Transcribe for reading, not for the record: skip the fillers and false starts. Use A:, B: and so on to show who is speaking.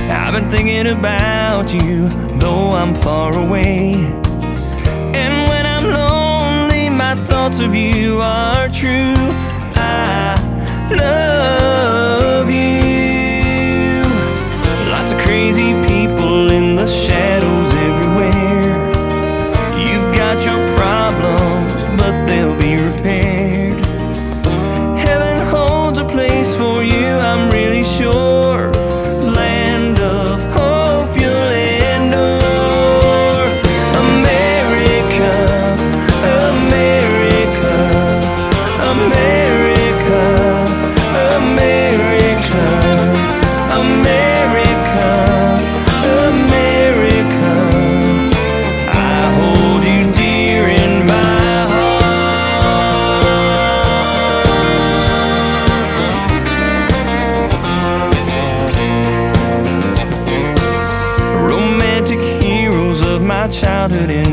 A: I've been thinking about you, though I'm far away. And when I'm lonely, my thoughts of you are true. I love you. Lots of crazy people in the shadows everywhere. You've got your problems, but they'll be repaired. Heaven holds a place for you, I'm really sure. Land of hope you'll endure. America, America, America, America, America, America. I hold you dear in my heart. Romantic heroes of my childhood and